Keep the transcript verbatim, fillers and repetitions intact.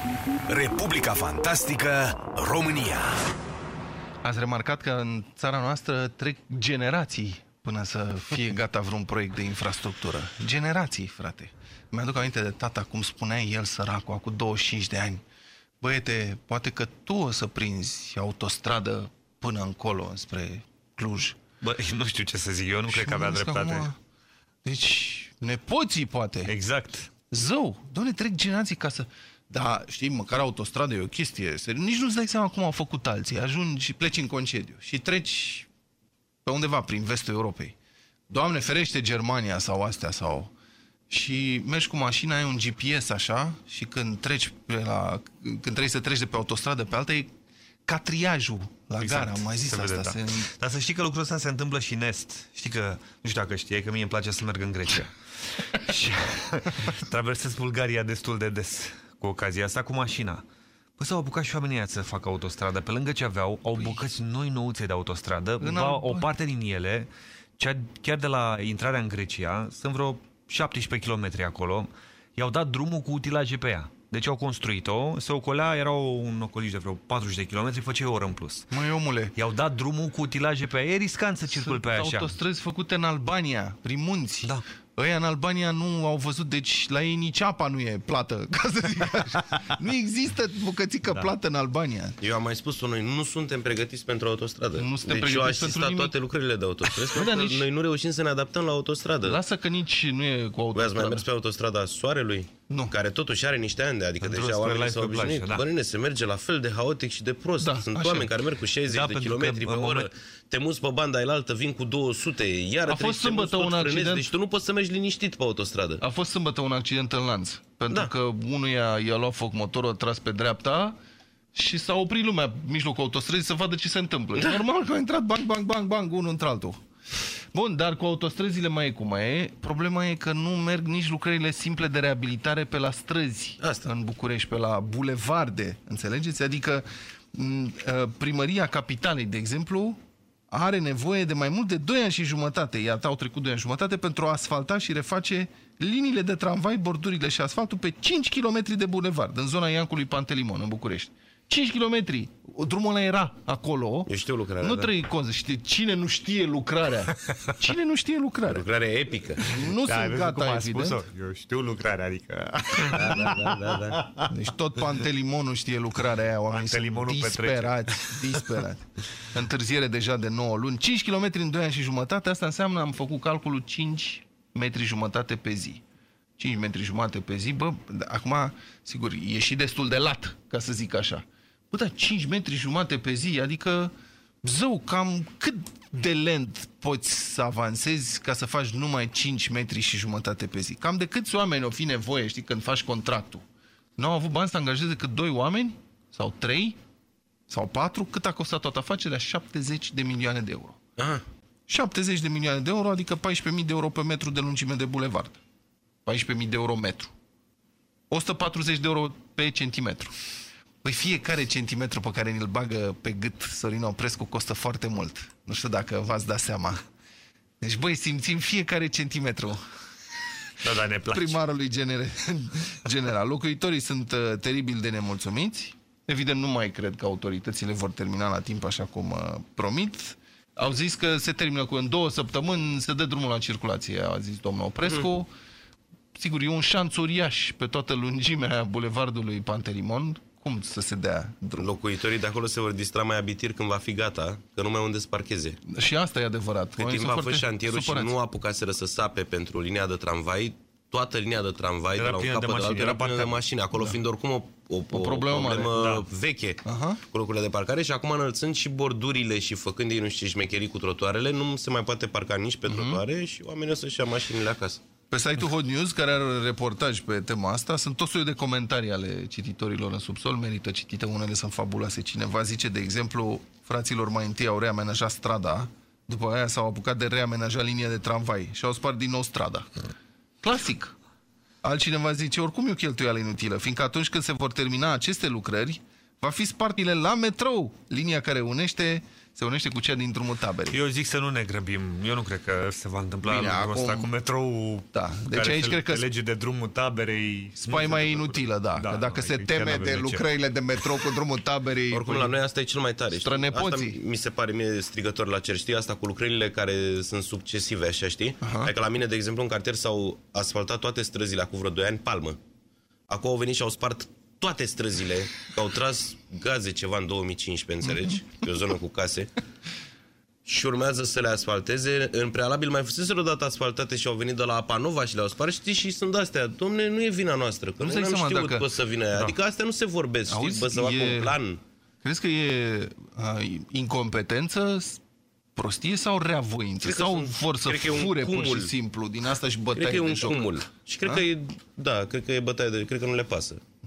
Republica Fantastică România. Ați remarcat că în țara noastră trec generații până să fie gata vreun proiect de infrastructură. Generații, frate. Mi-aduc aminte de tata, cum spunea el, săracul, acum douăzeci și cinci de ani. Băiete, poate că tu o să prinzi autostradă până încolo, spre Cluj. Bă, nu știu ce să zic, eu nu și cred că avea dreptate. Acum... Deci, nepoții, poate. Exact. Zău, doamne, trec generații ca să... Da, știi, măcar autostradă e o chestie. Nici nu-ți dai seama cum au făcut alții. Ajungi și pleci în concediu și treci pe undeva prin vestul Europei. Doamne ferește, Germania sau astea sau... Și mergi cu mașina, ai un G P S așa și când treci pe la... când trebuie să treci de pe autostradă pe alta, e ca triajul la exact. Gara, am mai zis se asta. Vede, da. se... Dar să știi că lucrul ăsta se întâmplă și în Est. Știi că, nu știu dacă știi, că mie îmi place să merg în Grecia. Și traversez Bulgaria destul de des cu ocazia asta cu mașina. Păi s-au apucat și oamenii aia să facă autostradă. Pe lângă ce aveau, au bucăți noi nouțe de autostradă. Va, o parte din ele, cea, chiar de la intrarea în Grecia, sunt vreo șaptesprezece kilometri acolo, i-au dat drumul cu utilaje pe ea. Deci au construit-o, se ocolea, era un ocoliș de vreo patruzeci de kilometri, făcea o oră în plus. Măi, omule, i-au dat drumul cu utilaje pe ea, e riscant să circul pe aia așa. Autostrăzi făcute în Albania, prin munți. Da. Ăia în Albania nu au văzut, deci la ei nici apa nu e plată, ca să zic așa. Nu există bucățică da. plată în Albania. Eu am mai spus-o, noi nu suntem pregătiți pentru autostradă. Nu suntem deci eu pregătiți asistat pentru toate lucrările de autostradă. Da, nici... Noi nu reușim să ne adaptăm la autostradă. Lasă că nici nu e cu autostradă. Voi ați mai mers pe autostrada Soarelui? Nu. Care totuși are niște ani de, adică Într-o deja oamenii s-au plajă, obișnuit. da. Bă, se merge la fel de haotic și de prost. Da, Sunt așa. oameni care merg cu șaizeci da, de kilometri pe oră, moment... te muți pe banda ailaltă, vin cu două sute, iar a fost sâmbătă un accident. Deci tu nu poți să mergi liniștit pe autostradă. A fost sâmbătă un accident în Lanț, pentru da. că unuia i-a luat foc motorul, a tras pe dreapta și s-a oprit lumea în mijlocul autostrăzii să vadă ce se întâmplă. Da. Normal că a intrat bang, bang, bang, bang, unul într-altul. Bun, dar cu autostrăzile mai e cum mai e. Problema e că nu merg nici lucrările simple de reabilitare pe la străzi. Asta. În București, pe la bulevarde, înțelegeți? Adică primăria Capitalei, de exemplu, are nevoie de mai mult de doi ani și jumătate, iată, au trecut doi ani și jumătate, pentru a asfalta și reface liniile de tramvai, bordurile și asfaltul pe cinci kilometri de bulevard, în zona Iancului Pantelimon, în București. cinci kilometri. Drumul ăla era acolo. Eu știu lucrarea. Nu da. trăi conță. Știi, cine nu știe lucrarea? Cine nu știe lucrarea? Lucrarea epică. Nu da, sunt gata, evident. Eu știu lucrarea, adică... Da, da, da, da, da. Deci tot Pantelimonul știe lucrarea aia. Oamenii sunt disperați, disperați. Întârziere deja de nouă luni. cinci kilometri în doi ani și jumătate. Asta înseamnă, am făcut calculul, cinci metri jumătate pe zi. cinci metri jumătate pe zi. Bă, acum, sigur, e și destul de lat, ca să zic așa. Bă, da, cinci metri jumate pe zi, adică, zău, cam cât de lent poți să avansezi ca să faci numai cinci metri și jumătate pe zi? Cam de câți oameni o fi nevoie, știi, când faci contractul? Nu au avut bani să angajeze decât doi oameni? Sau trei? Sau patru? Cât a costat toată afacerea? șaptezeci de milioane de euro. Aha. șaptezeci de milioane de euro, adică paisprezece mii de euro pe metru de lungime de bulevard. paisprezece mii de euro metru. o sută patruzeci de euro pe centimetru. Păi fiecare centimetru pe care ni-l bagă pe gât Sorin Oprescu costă foarte mult. Nu știu dacă v-ați dat seama. Deci, băi, simțim fiecare centimetru. Da, da, ne place. Primarului gener general. Locuitorii sunt uh, teribil de nemulțumiți. Evident, nu mai cred că autoritățile vor termina la timp așa cum uh, promit. Au zis că se termină cu în două săptămâni, se dă drumul la circulație, a zis domnul Oprescu. Mm. Sigur, e un șanț uriaș pe toată lungimea bulevardului Pantelimon. Cum să se dea drum? Locuitorii de acolo se vor distra mai abitir când va fi gata, că nu mai unde să parcheze. Și asta e adevărat. Cât timp a fost șantierul și nu apucaseră să sape pentru linia de tramvai, toată linia de tramvai, era de la un capăt de altul, era plină de mașini, acolo da. fiind oricum o, o, o, o problemă, problemă da. veche Aha. cu locurile de parcare și acum înălțând și bordurile și făcând ei nu știu ce șmecherii cu trotuarele, nu se mai poate parca nici pe uh-huh. trotuare și oamenii o să-și ia mașinile acasă. Pe site-ul Hot News, care are reportaj pe tema asta, sunt tot soiul de comentarii ale cititorilor în subsol, merită citite, unele sunt fabuloase. Cineva zice, de exemplu, fraților mai întâi au reamenajat strada, după aia s-au apucat de reamenajat linia de tramvai și au spart din nou strada. Clasic. Altcineva zice, oricum e o cheltuială inutilă, fiindcă atunci când se vor termina aceste lucrări, va fi spart la metrou, linia care unește se unește cu cea din drumul taberei. Eu zic să nu ne grăbim. Eu nu cred că se va întâmpla Bine, acum... asta cu metrou. Da. Deci aici cred că lege de drumul taberei. Spaima e inutilă, da. da că dacă se teme de lucrările de metrou cu drumul taberei. Oricum la noi asta e cel mai tare. Asta mi se pare mie strigător la cer. Știi, asta cu lucrările care sunt succesive, așa, știi? Uh-huh. Adică la mine, de exemplu, în cartier s-au asfaltat toate străzile acum vreo doi ani, palmă. Acum au venit și au spart toate străzile, că au tras gaze ceva în două mii cincisprezece, înțelegi? Pe o zonă cu case. Și urmează să le asfalteze. În prealabil mai fuseseră odată asfaltate și au venit de la Apanova și le-au spart, știi, și sunt astea. Dom'le, nu e vina noastră, că nu noi n-am știut dacă... să vină aia. Da. Adică astea nu se vorbesc, știi, Auzi, bă, să facă e... un plan. Crezi că e a, incompetență, prostie sau reavoință? Sau sunt, vor să fure pur și simplu din asta și bătaie de joc? Cred că e un cumul. Și cred a? că e, da, cred că e bătaie de, cred că nu le pasă.